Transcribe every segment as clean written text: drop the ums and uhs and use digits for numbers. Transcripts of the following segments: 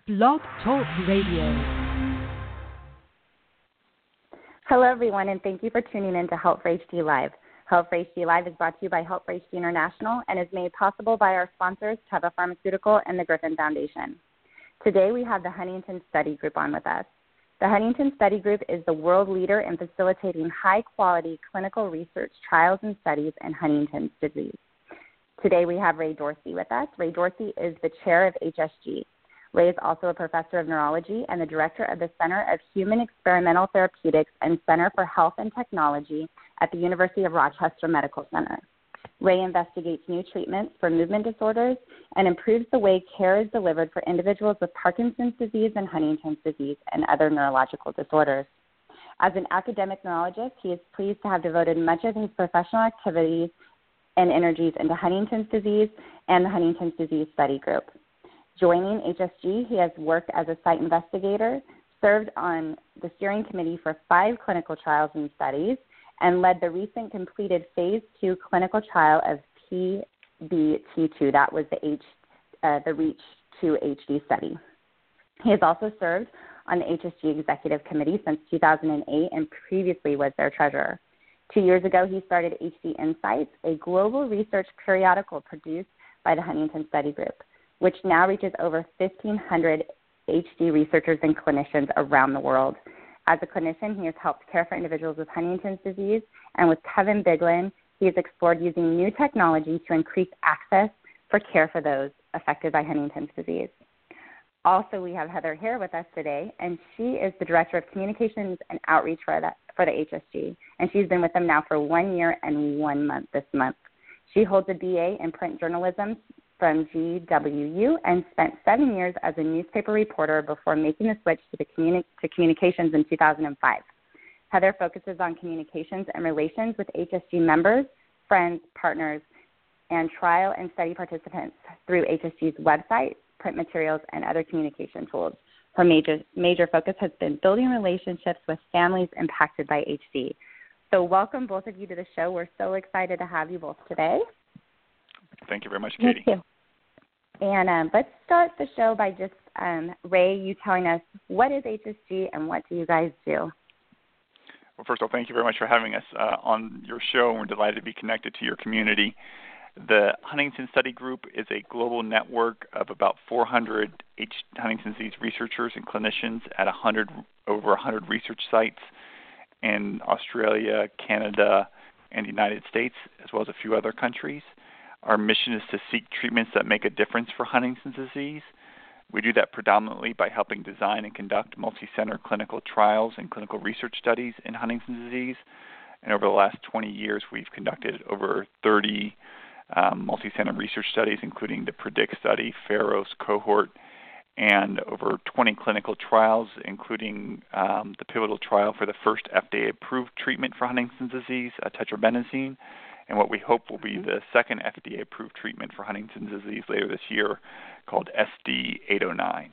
Blog Talk Radio. Hello, everyone, and thank you for tuning in to Help for HD Live. Help for HD Live is brought to you by Help for HD International and is made possible by our sponsors, Teva Pharmaceutical and the Griffin Foundation. Today, we have the Huntington Study Group on with us. The Huntington Study Group is the world leader in facilitating high-quality clinical research trials and studies in Huntington's disease. Today, we have Ray Dorsey with us. Ray Dorsey is the chair of HSG. Ray is also a professor of neurology and the director of the Center of Human Experimental Therapeutics and Center for Health and Technology at the University of Rochester Medical Center. Ray investigates new treatments for movement disorders and improves the way care is delivered for individuals with Parkinson's disease and Huntington's disease and other neurological disorders. As an academic neurologist, he is pleased to have devoted much of his professional activities and energies into Huntington's disease and the Huntington's Disease Study Group. Joining HSG, he has worked as a site investigator, served on the steering committee for 5 clinical trials and studies, and led the recent completed Phase 2 clinical trial of PBT2. That was the REACH2 HD study. He has also served on the HSG Executive Committee since 2008 and previously was their treasurer. 2 years ago, he started HD Insights, a global research periodical produced by the Huntington Study Group, which now reaches over 1,500 HD researchers and clinicians around the world. As a clinician, he has helped care for individuals with Huntington's disease, and with Kevin Biglin, he has explored using new technology to increase access for care for those affected by Huntington's disease. Also, we have Heather here with us today, and she is the Director of Communications and Outreach for the HSG, and she's been with them now for 1 year and 1 month this month. She holds a BA in print journalism from GWU and spent 7 years as a newspaper reporter before making the switch to communications in 2005. Heather focuses on communications and relations with HSG members, friends, partners, and trial and study participants through HSG's website, print materials, and other communication tools. Her major focus has been building relationships with families impacted by HD. So welcome both of you to the show. We're so excited to have you both today. Thank you very much, Katie. Thank you. And let's start the show by just, Ray, you telling us what is HSG and what do you guys do? Well, first of all, thank you very much for having us on your show. We're delighted to be connected to your community. The Huntington Study Group is a global network of about 400 Huntington's disease researchers and clinicians at over 100 research sites in Australia, Canada, and the United States, as well as a few other countries. Our mission is to seek treatments that make a difference for Huntington's disease. We do that predominantly by helping design and conduct multi-center clinical trials and clinical research studies in Huntington's disease. And over the last 20 years, we've conducted over 30 multi-center research studies, including the PREDICT study, Pharos cohort, and over 20 clinical trials, including the pivotal trial for the first FDA-approved treatment for Huntington's disease, tetrabenazine, and what we hope will be the second FDA-approved treatment for Huntington's disease later this year, called SD809.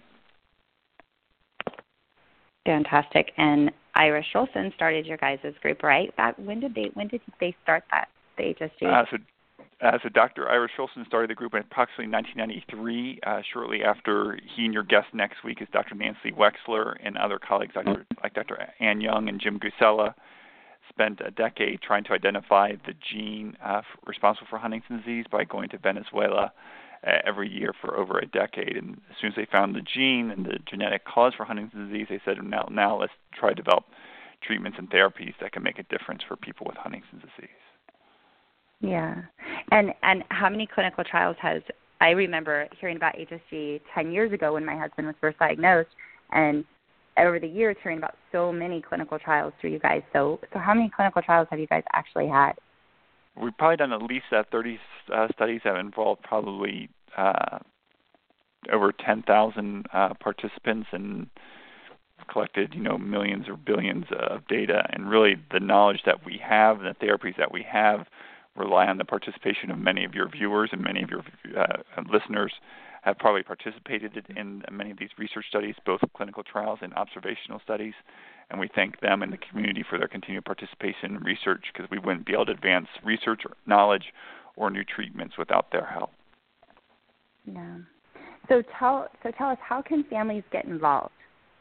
Fantastic. And Ira Scholson started your guys' group, right? When did they start that, the HSG? So Dr. Ira Scholson started the group in approximately 1993. Shortly after, he and your guest next week is Dr. Nancy Wexler and other colleagues like Dr. Ann Young and Jim Gusella spent a decade trying to identify the gene responsible for Huntington's disease by going to Venezuela every year for over a decade. And as soon as they found the gene and the genetic cause for Huntington's disease, they said, now let's try to develop treatments and therapies that can make a difference for people with Huntington's disease. Yeah. And how many clinical trials I remember hearing about HSG 10 years ago when my husband was first diagnosed, and over the years hearing about so many clinical trials through you guys. So how many clinical trials have you guys actually had? We've probably done at least 30 studies that have involved probably over 10,000 participants and collected, millions or billions of data. And really the knowledge that we have and the therapies that we have rely on the participation of many of your viewers, and many of your listeners have probably participated in many of these research studies, both clinical trials and observational studies. And we thank them and the community for their continued participation in research, because we wouldn't be able to advance research or knowledge or new treatments without their help. Yeah. So tell us, how can families get involved?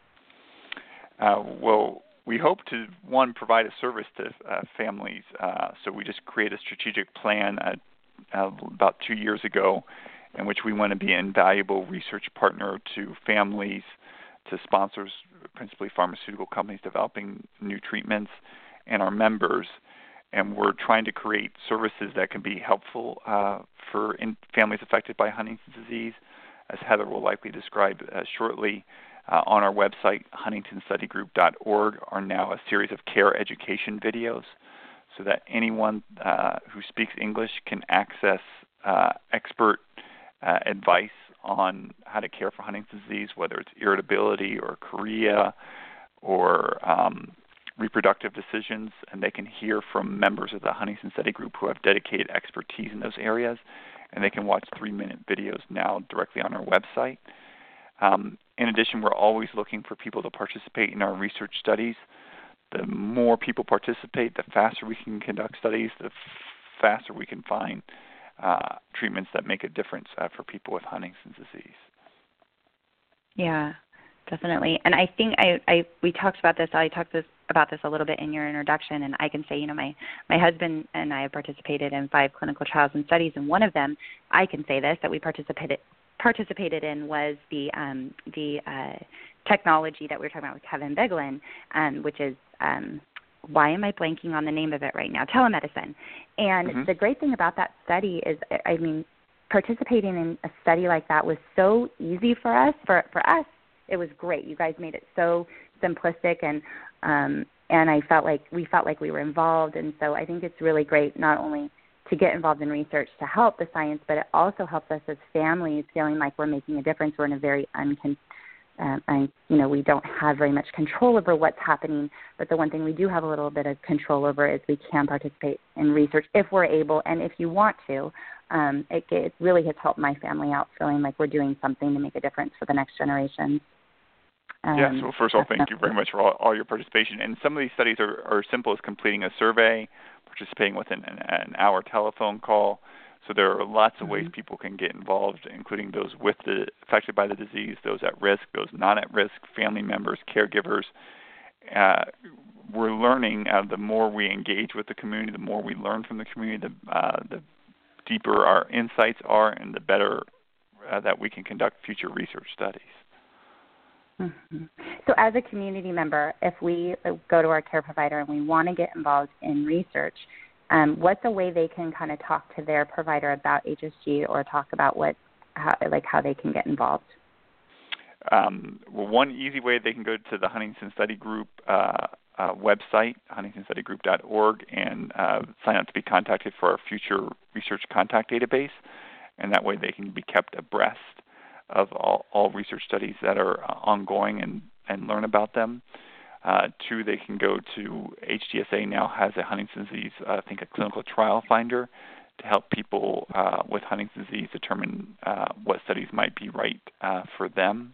Well, we hope to, one, provide a service to families. So we just create a strategic plan about 2 years ago in which we want to be an invaluable research partner to families, to sponsors, principally pharmaceutical companies developing new treatments, and our members. And we're trying to create services that can be helpful for families affected by Huntington's disease, as Heather will likely describe shortly. On our website, huntingtonstudygroup.org, are now a series of care education videos so that anyone who speaks English can access expert advice on how to care for Huntington's disease, whether it's irritability or chorea or reproductive decisions, and they can hear from members of the Huntington Study Group who have dedicated expertise in those areas, and they can watch 3-minute videos now directly on our website. In addition, we're always looking for people to participate in our research studies. The more people participate, the faster we can conduct studies, the faster we can find treatments that make a difference for people with Huntington's disease. Yeah, definitely. And I think we talked about this. I talked about this a little bit in your introduction, and I can say, my husband and I have participated in 5 clinical trials and studies, and one of them, I can say this, that we participated in was the technology that we were talking about with Kevin Biglin, which is why am I blanking on the name of it right now? Telemedicine. And the great thing about that study is, participating in a study like that was so easy for us. For us, it was great. You guys made it so simplistic, and I felt like we were involved. And so I think it's really great not only to get involved in research to help the science, but it also helps us as families feeling like we're making a difference. We're in a very we don't have very much control over what's happening, but the one thing we do have a little bit of control over is we can participate in research if we're able and if you want to. It really has helped my family out, feeling like we're doing something to make a difference for the next generation. Yes, well, first of all, thank you very much for all your participation. And some of these studies are simple as completing a survey, participating with an hour telephone call. So there are lots of ways people can get involved, including those affected by the disease, those at risk, those not at risk, family members, caregivers. We're learning the more we engage with the community, the more we learn from the community, the deeper our insights are, and the better that we can conduct future research studies. Mm-hmm. So as a community member, if we go to our care provider and we want to get involved in research, what's a way they can kind of talk to their provider about HSG or talk about how they can get involved? Well, one easy way, they can go to the Huntington Study Group website, huntingtonstudygroup.org, and sign up to be contacted for our future research contact database, and that way they can be kept abreast of all research studies that are ongoing and learn about them. 2, they can go to HDSA now has a Huntington's disease, a clinical trial finder to help people with Huntington's disease determine what studies might be right for them.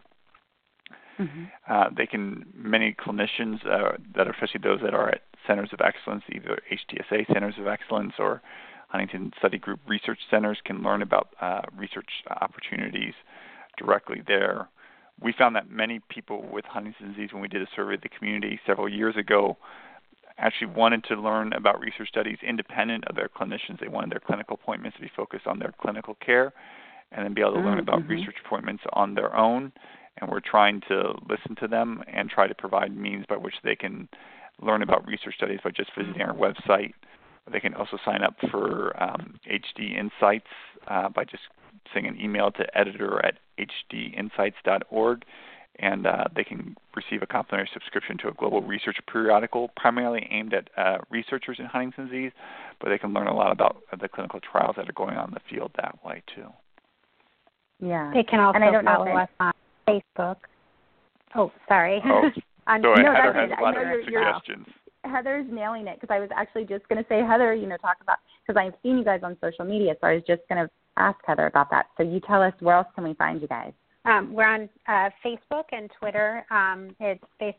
Many clinicians that are, especially those that are at centers of excellence, either HDSA centers of excellence or Huntington Study Group research centers, can learn about research opportunities directly there. We found that many people with Huntington's disease, when we did a survey of the community several years ago, actually wanted to learn about research studies independent of their clinicians. They wanted their clinical appointments to be focused on their clinical care and then be able to learn about research appointments on their own. And we're trying to listen to them and try to provide means by which they can learn about research studies by just visiting our website. They can also sign up for HD Insights by just sending an email to editor@hdinsights.org, and they can receive a complimentary subscription to a global research periodical primarily aimed at researchers in Huntington's disease, but they can learn a lot about the clinical trials that are going on in the field that way, too. Yeah. They can also follow us on Facebook. Oh, sorry. Oh, go ahead. Heather has a lot of your suggestions. Heather's nailing it, because I was actually just going to say, Heather, talk about, because I've seen you guys on social media, so I was just going to ask Heather about that. So you tell us, where else can we find you guys? We're on Facebook and Twitter. It's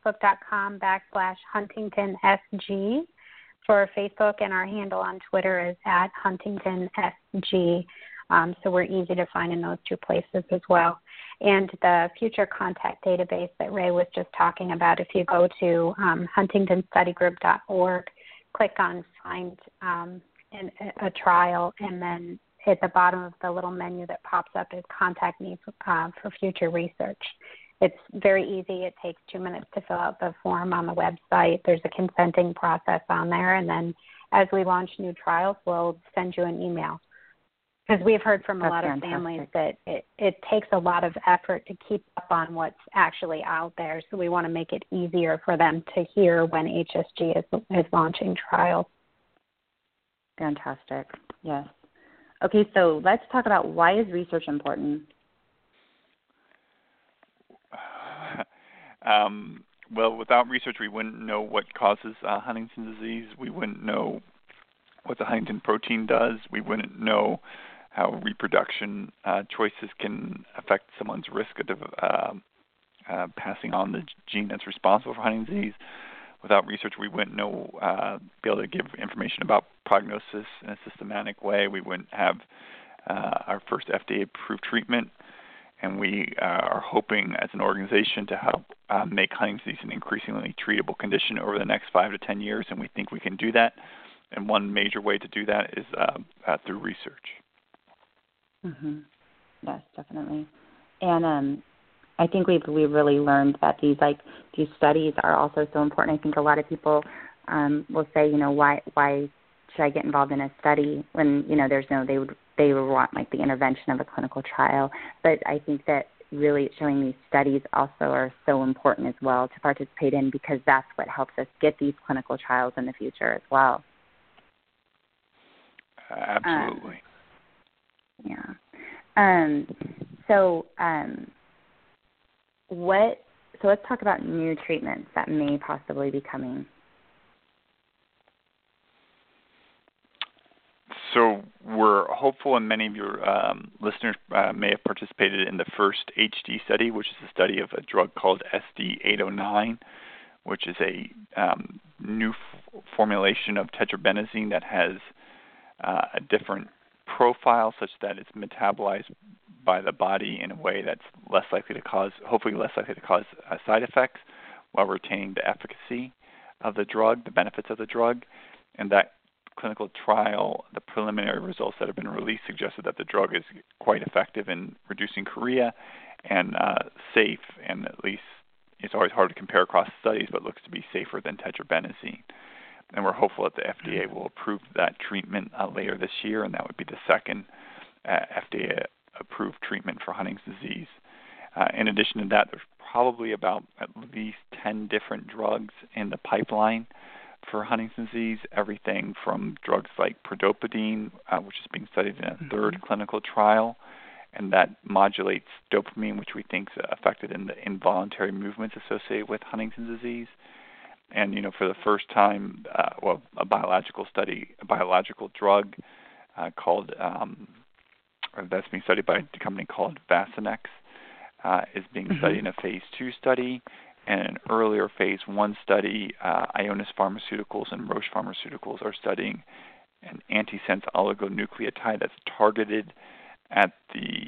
facebook.com/HuntingtonSG for Facebook, and our handle on Twitter is @HuntingtonSG. So we're easy to find in those 2 places as well. And the future contact database that Ray was just talking about, if you go to huntingtonstudygroup.org, click on Find a Trial, and then at the bottom of the little menu that pops up is Contact Me for Future Research. It's very easy. It takes 2 minutes to fill out the form on the website. There's a consenting process on there, and then as we launch new trials, we'll send you an email. Because we've heard from a lot of families that it takes a lot of effort to keep up on what's actually out there, so we want to make it easier for them to hear when HSG is launching trials. Fantastic. Yes. Okay, so let's talk about why is research important? Well, without research, we wouldn't know what causes Huntington's disease. We wouldn't know what the Huntington protein does. We wouldn't know how reproduction choices can affect someone's risk of passing on the gene that's responsible for Huntington's disease. Without research, we wouldn't know, be able to give information about prognosis in a systematic way. We wouldn't have our first FDA-approved treatment. And we are hoping as an organization to help make Huntington's disease an increasingly treatable condition over the next 5 to 10 years, and we think we can do that. And one major way to do that is through research. Mm-hmm. Yes, definitely. And I think we've really learned that these studies are also so important. I think a lot of people will say, why should I get involved in a study when there's they would want the intervention of a clinical trial. But I think that really showing these studies also are so important as well to participate in, because that's what helps us get these clinical trials in the future as well. Absolutely. So let's talk about new treatments that may possibly be coming. So we're hopeful, and many of your listeners may have participated in the first HD study, which is a study of a drug called SD809, which is a new formulation of tetrabenazine that has a different profile such that it's metabolized by the body in a way that's hopefully less likely to cause side effects while retaining the efficacy of the drug, the benefits of the drug. And that clinical trial, the preliminary results that have been released suggested that the drug is quite effective in reducing chorea and safe, and at least it's always hard to compare across studies, but looks to be safer than tetrabenazine. And we're hopeful that the FDA will approve that treatment later this year, and that would be the second FDA-approved treatment for Huntington's disease. In addition to that, there's probably about at least 10 different drugs in the pipeline for Huntington's disease, everything from drugs like prodopidine, which is being studied in a third clinical trial, and that modulates dopamine, which we think is affected in the involuntary movements associated with Huntington's disease. And, for the first time, a biological drug called, that's being studied by a company called Vasinex, is being studied in a phase 2 study. And an earlier phase 1 study, Ionis Pharmaceuticals and Roche Pharmaceuticals are studying an antisense oligonucleotide that's targeted at the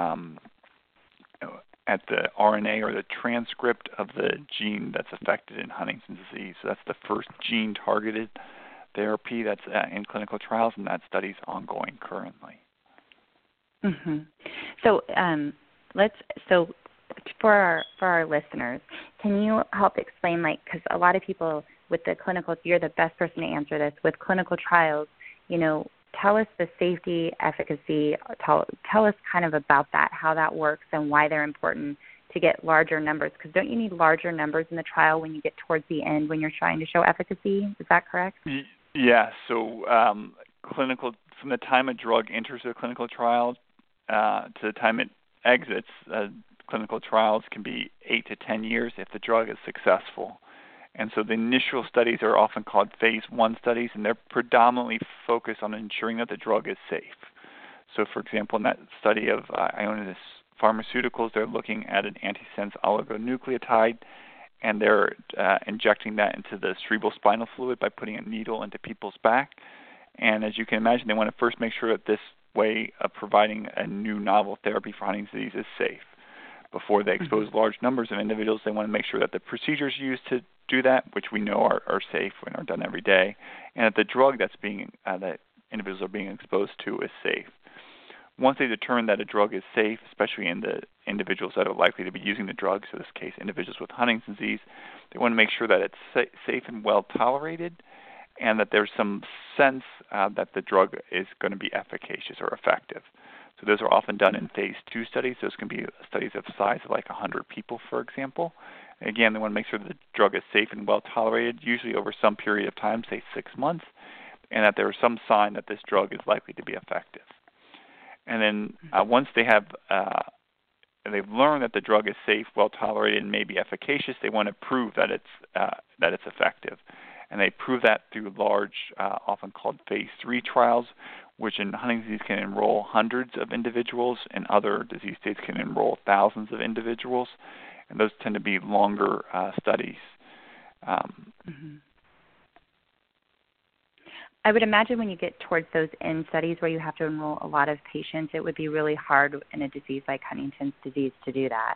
RNA or the transcript of the gene that's affected in Huntington's disease. So that's the first gene-targeted therapy that's in clinical trials, and that study's ongoing currently. Mm-hmm. So for our listeners, can you help explain, because a lot of people with the clinical, you're the best person to answer this, with clinical trials, tell us the safety, efficacy, tell us kind of about that, how that works and why they're important to get larger numbers, because don't you need larger numbers in the trial when you get towards the end when you're trying to show efficacy? Is that correct? Yeah, so clinical, from the time a drug enters a clinical trial to the time it exits, clinical trials can be 8 to 10 years if the drug is successful. And so the initial studies are often called phase 1 studies, and they're predominantly focused on ensuring that the drug is safe. So, for example, in that study of Ionis Pharmaceuticals, they're looking at an antisense oligonucleotide, and they're injecting that into the cerebrospinal fluid by putting a needle into people's back. And as you can imagine, they want to first make sure that this way of providing a new novel therapy for Huntington's disease is safe. before they expose large numbers of individuals. They want to make sure that the procedures used to do that, which we know are safe and are done every day, and that the drug that individuals are being exposed to is safe. Once they determine that a drug is safe, especially in the individuals that are likely to be using the drug, so in this case individuals with Huntington's disease, they want to make sure that it's safe and well tolerated, and that there's some sense that the drug is going to be efficacious or effective. So those are often done in phase 2 studies. Those can be studies of size of like 100 people, for example. Again, they want to make sure that the drug is safe and well tolerated, usually over some period of time, say 6 months, and that there is some sign that this drug is likely to be effective. And then once they have they've learned that the drug is safe, well tolerated, and may be efficacious, they want to prove that it's effective. And they prove that through large, often called phase 3 trials, which in Huntington's disease can enroll hundreds of individuals, and other disease states can enroll thousands of individuals. And those tend to be longer studies. I would imagine when you get towards those end studies where you have to enroll a lot of patients, it would be really hard in a disease like Huntington's disease to do that.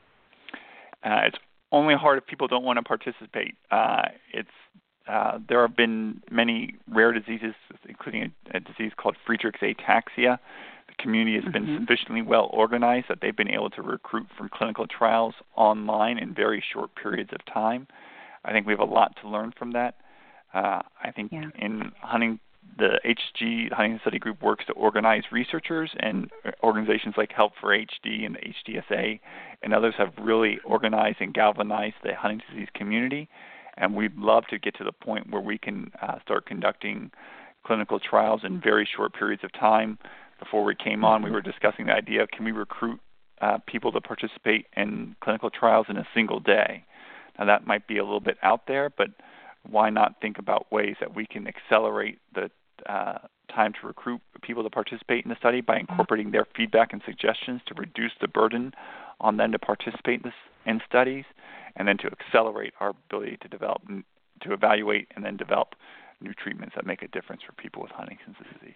It's only hard if people don't want to participate. There have been many rare diseases, including a disease called Friedreich's ataxia. The community has been sufficiently well organized that they've been able to recruit from clinical trials online in very short periods of time. I think we have a lot to learn from that. I think in the Huntington Study Group works to organize researchers, and organizations like Help for HD and the HDSA and others have really organized and galvanized the Huntington's disease community. And we'd love to get to the point where we can start conducting clinical trials in very short periods of time. Before we came on, we were discussing the idea of can we recruit people to participate in clinical trials in a single day. Now that might be a little bit out there, but why not think about ways that we can accelerate the time to recruit people to participate in the study by incorporating their feedback and suggestions to reduce the burden on them to participate in studies, and then to accelerate our ability to evaluate and then develop new treatments that make a difference for people with Huntington's disease.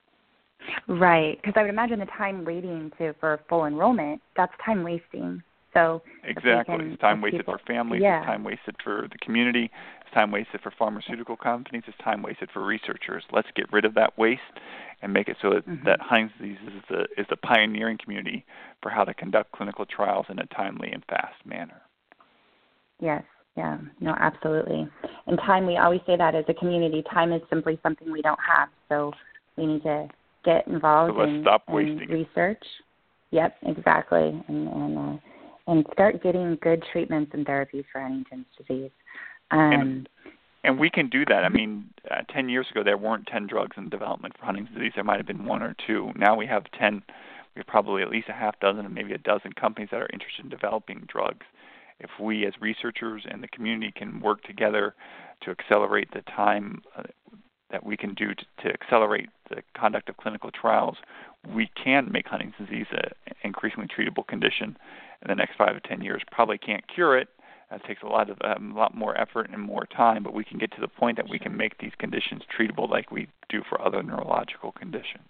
Right, because I would imagine the time waiting for full enrollment, that's time wasting. So exactly, it's time wasted for families, it's time wasted for the community, it's time wasted for pharmaceutical companies, it's time wasted for researchers. Let's get rid of that waste and make it so that Huntington's disease is the pioneering community for how to conduct clinical trials in a timely and fast manner. Yes, yeah, no, absolutely. And time, we always say that as a community, time is simply something we don't have. So we need to get involved in research. Yep, exactly, and start getting good treatments and therapies for Huntington's disease. And we can do that. I mean, 10 years ago, there weren't 10 drugs in development for Huntington's disease. There might have been 1 or 2. Now we have 10. We have probably at least a half dozen and maybe a dozen companies that are interested in developing drugs. If we as researchers and the community can work together to accelerate the time that we can do to accelerate the conduct of clinical trials, we can make Huntington's disease an increasingly treatable condition in the next 5 to 10 years. Probably can't cure it. It takes a lot more effort and more time, but we can get to the point that we can make these conditions treatable like we do for other neurological conditions.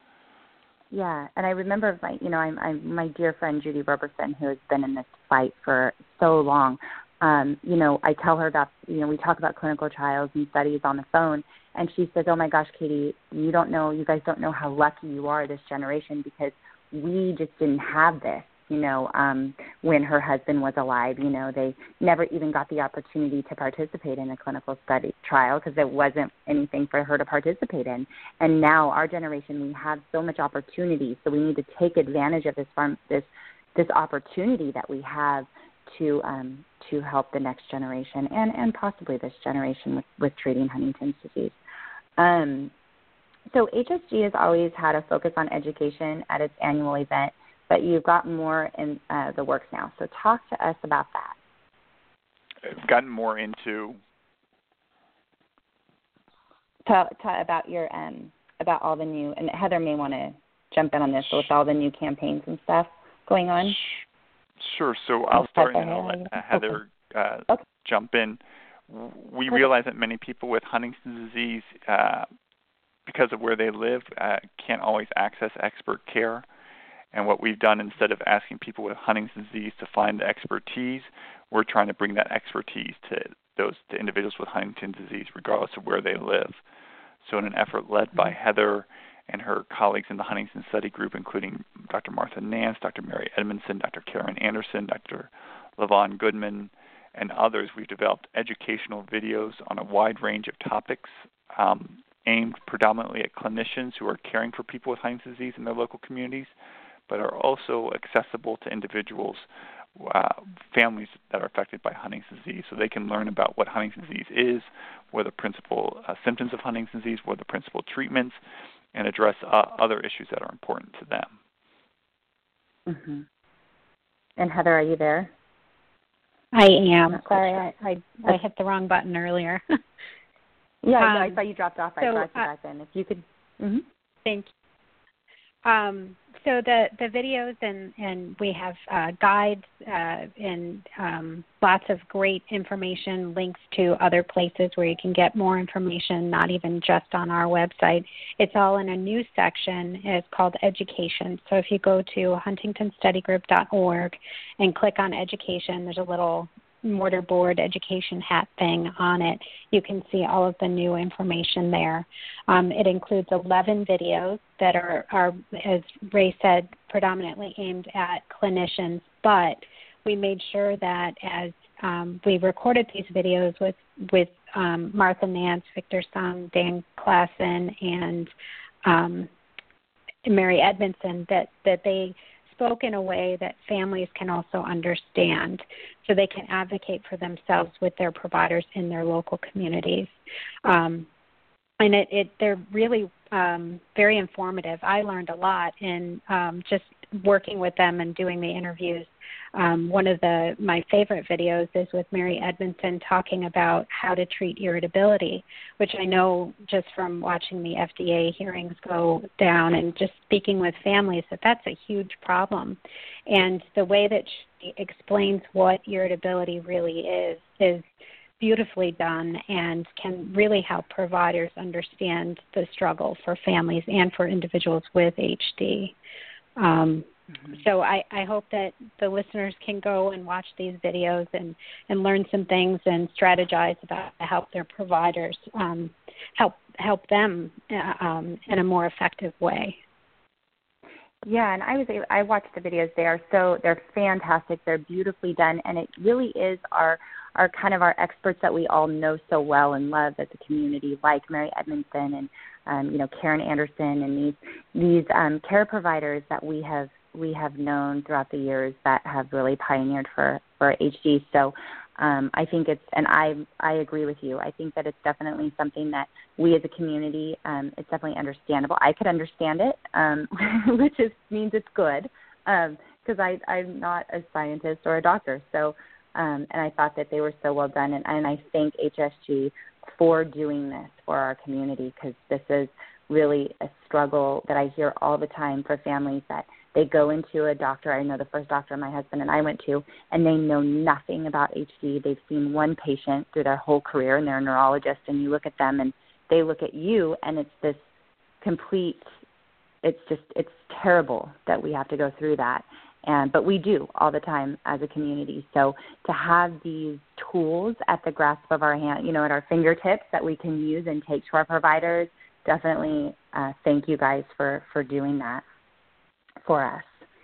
Yeah, and I remember my dear friend Judy Roberson, who has been in this fight for so long. I tell her about, we talk about clinical trials and studies on the phone, and she says, "Oh my gosh, Katie, you guys don't know how lucky you are this generation, because we just didn't have this, when her husband was alive. They never even got the opportunity to participate in a clinical study trial because there wasn't anything for her to participate in. And now our generation, we have so much opportunity, so we need to take advantage of this opportunity that we have to help the next generation and possibly this generation with treating Huntington's disease." So HSG has always had a focus on education at its annual event, but you've got more in the works now. So talk to us about that. I've gotten more into about your about all the new, and Heather may want to jump in on this, with all the new campaigns and stuff going on. Sure. So I'll start and then I'll let Heather jump in. We realize that many people with Huntington's disease, because of where they live, can't always access expert care. And what we've done, instead of asking people with Huntington's disease to find the expertise, we're trying to bring that expertise to individuals with Huntington's disease, regardless of where they live. So in an effort led by Heather and her colleagues in the Huntington Study Group, including Dr. Martha Nance, Dr. Mary Edmondson, Dr. Karen Anderson, Dr. Levon Goodman, and others, we've developed educational videos on a wide range of topics aimed predominantly at clinicians who are caring for people with Huntington's disease in their local communities, but are also accessible to individuals, families that are affected by Huntington's disease, so they can learn about what Huntington's disease is, what are the principal symptoms of Huntington's disease, what are the principal treatments, and address other issues that are important to them. Mm-hmm. And Heather, are you there? I am. Sorry, I hit the wrong button earlier. Yeah, I saw you dropped off. I brought you back in. If you could. Mm-hmm. Thank you. So the videos and we have guides and lots of great information, links to other places where you can get more information, not even just on our website. It's all in a new section. It's called Education. So if you go to huntingtonstudygroup.org and click on Education, there's a little mortarboard education hat thing on it. You can see all of the new information there. It includes 11 videos that are, as Ray said, predominantly aimed at clinicians, but we made sure that as we recorded these videos with Martha Nance, Victor Sung, Dan Klassen, and Mary Edmondson, that they spoke in a way that families can also understand, so they can advocate for themselves with their providers in their local communities. And they're really very informative. I learned a lot in just working with them and doing the interviews. One of my favorite videos is with Mary Edmondson talking about how to treat irritability, which I know just from watching the FDA hearings go down and just speaking with families that's a huge problem. And the way that she explains what irritability really is beautifully done and can really help providers understand the struggle for families and for individuals with HD. So I hope that the listeners can go and watch these videos and learn some things and strategize about how to help their providers help them in a more effective way. Yeah, and I watched the videos. They're fantastic. They're beautifully done, and it really is our kind of our experts that we all know so well and love as a community, like Mary Edmondson and Karen Anderson, and these care providers that we have known throughout the years that have really pioneered for HD. So I think I agree with you. I think that it's definitely something that we as a community, it's definitely understandable. I could understand it, which means it's good, because I'm not a scientist or a doctor. So, and I thought that they were so well done, and I thank HSG for doing this for our community, because this is really a struggle that I hear all the time for families that they go into a doctor. I know the first doctor my husband and I went to, and they know nothing about HD. They've seen one patient through their whole career, and they're a neurologist, and you look at them and they look at you, and it's this complete, it's terrible that we have to go through that. But we do all the time as a community. So to have these tools at the grasp of our hand, at our fingertips that we can use and take to our providers, definitely thank you guys for doing that for us.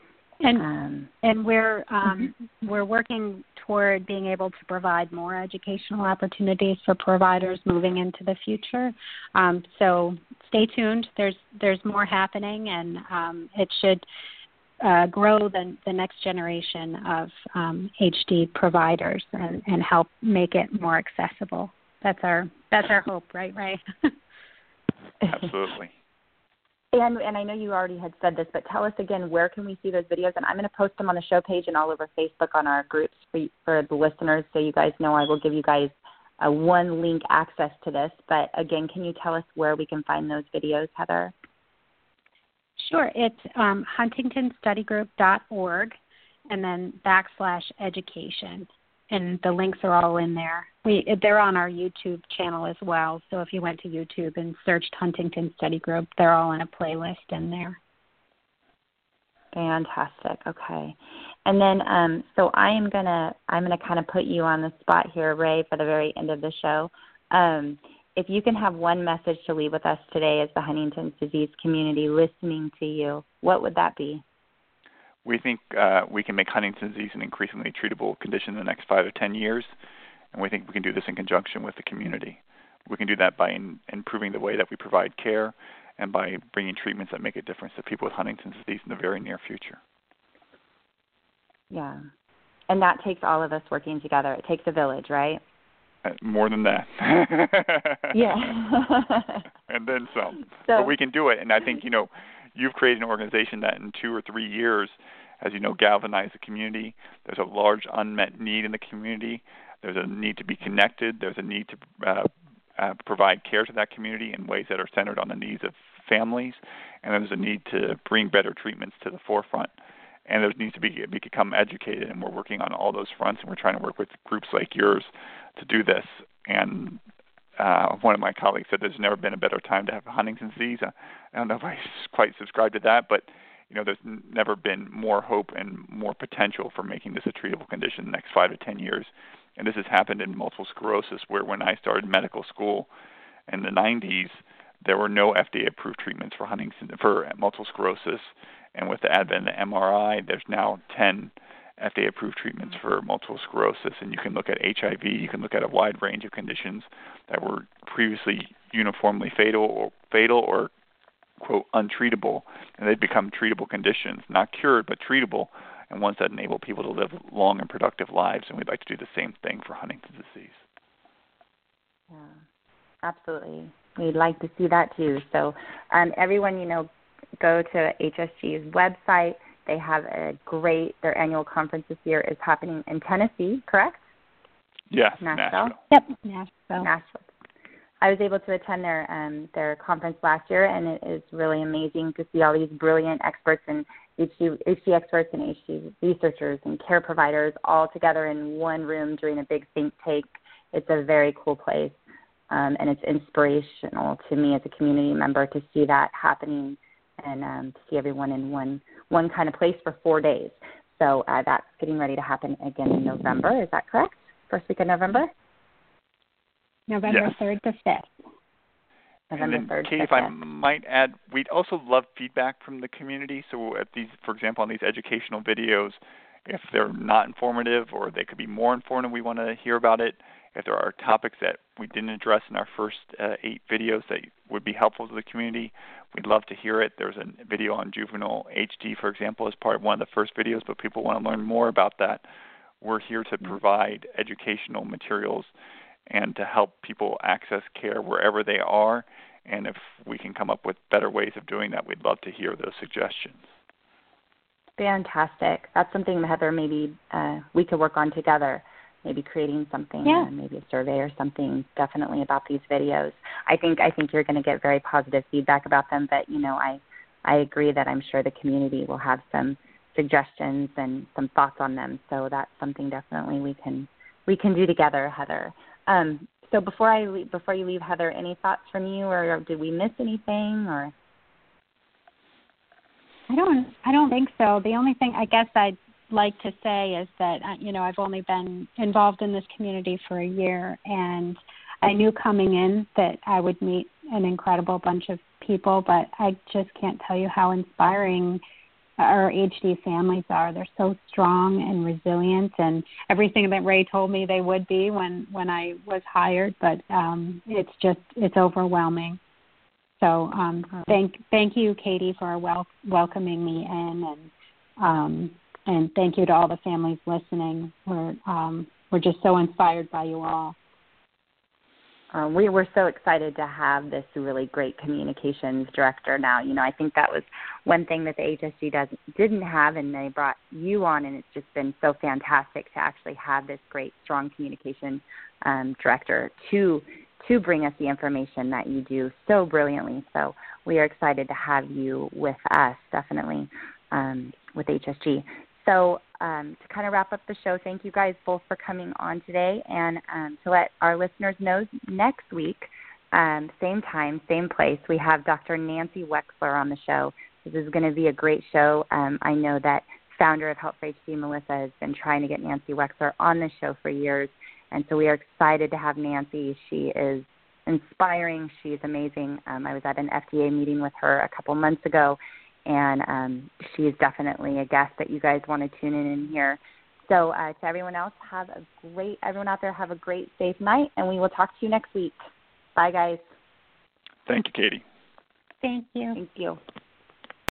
And we're working toward being able to provide more educational opportunities for providers moving into the future. So stay tuned. There's more happening, and it should grow the next generation of HD providers and help make it more accessible. That's our hope, right, Ray? Absolutely. And I know you already had said this, but tell us again, where can we see those videos? And I'm going to post them on the show page and all over Facebook on our groups for the listeners, so you guys know I will give you guys a one-link access to this. But again, can you tell us where we can find those videos, Heather? Sure. It's huntingtonstudygroup.org and then /education. And the links are all in there. They're on our YouTube channel as well. So if you went to YouTube and searched Huntington Study Group, they're all in a playlist in there. Fantastic. Okay. And then, so I'm gonna kind of put you on the spot here, Ray, for the very end of the show. If you can have one message to leave with us today as the Huntington's disease community listening to you, what would that be? We think we can make Huntington's disease an increasingly treatable condition in the next 5 to 10 years, and we think we can do this in conjunction with the community. We can do that by improving the way that we provide care and by bringing treatments that make a difference to people with Huntington's disease in the very near future. Yeah. And that takes all of us working together. It takes a village, right? More than that. Yeah. And then some. But we can do it. And I think, you've created an organization that in 2 or 3 years has, galvanized the community. There's a large unmet need in the community. There's a need to be connected. There's a need to provide care to that community in ways that are centered on the needs of families. And there's a need to bring better treatments to the forefront. And there needs to become educated, and we're working on all those fronts, and we're trying to work with groups like yours to do this. And one of my colleagues said there's never been a better time to have Huntington's disease. I don't know if I quite subscribe to that, but there's never been more hope and more potential for making this a treatable condition in the next 5 to 10 years. And this has happened in multiple sclerosis, where when I started medical school in the 90s, there were no FDA-approved treatments for multiple sclerosis. And with the advent of the MRI, there's now 10 FDA-approved treatments for multiple sclerosis. And you can look at HIV, you can look at a wide range of conditions that were previously uniformly fatal or quote, untreatable. And they've become treatable conditions, not cured, but treatable, and ones that enable people to live long and productive lives. And we'd like to do the same thing for Huntington's disease. Yeah, absolutely. We'd like to see that too. So everyone, go to HSG's website. They have their annual conference this year is happening in Tennessee, correct? Yes, Nashville. Yep, Nashville. I was able to attend their conference last year, and it is really amazing to see all these brilliant experts and HD experts and HD researchers and care providers all together in one room doing a big think tank. It's a very cool place, and it's inspirational to me as a community member to see that happening and to see everyone in one kind of place for 4 days. So that's getting ready to happen again in November. Is that correct? First week of November? November 3rd to 5th. And then, Kate, if I might add, we'd also love feedback from the community. So at these, for example, on these educational videos, if they're not informative or they could be more informative, we want to hear about it. If there are topics that we didn't address in our first 8 videos that would be helpful to the community, we'd love to hear it. There's a video on juvenile HD, for example, as part of one of the first videos, but people want to learn more about that. We're here to provide educational materials and to help people access care wherever they are. And if we can come up with better ways of doing that, we'd love to hear those suggestions. Fantastic. That's something, Heather, maybe we could work on together, maybe creating something, maybe a survey or something, definitely about these videos. I think you're going to get very positive feedback about them, but, I agree that I'm sure the community will have some suggestions and some thoughts on them. So that's something definitely we can do together, Heather. So before you leave, Heather, any thoughts from you, or did we miss anything? Or I don't think so. The only thing I guess I'd like to say is that I've only been involved in this community for a year, and I knew coming in that I would meet an incredible bunch of people, but I just can't tell you how inspiring our HD families are. They're so strong and resilient, and everything that Ray told me they would be when I was hired, but it's overwhelming. So thank you, Katie, for welcoming me in, and thank you to all the families listening. We're just so inspired by you all. We were so excited to have this really great communications director now. I think that was one thing that the HSG didn't have, and they brought you on, and it's just been so fantastic to actually have this great, strong communication director to bring us the information that you do so brilliantly. So we are excited to have you with us, definitely, with HSG. So to kind of wrap up the show, thank you guys both for coming on today. And to let our listeners know, next week, same time, same place, we have Dr. Nancy Wexler on the show This is going to be a great show. I know that founder of Help for HD, Melissa, has been trying to get Nancy Wexler on the show for years, and so we are excited to have Nancy. She is inspiring. She's amazing. I was at an FDA meeting with her a couple months ago, and she's definitely a guest that you guys want to tune in and hear. So to everyone else, everyone out there, have a great, safe night, and we will talk to you next week. Bye, guys. Thank you, Katie. Thank you. Thank you.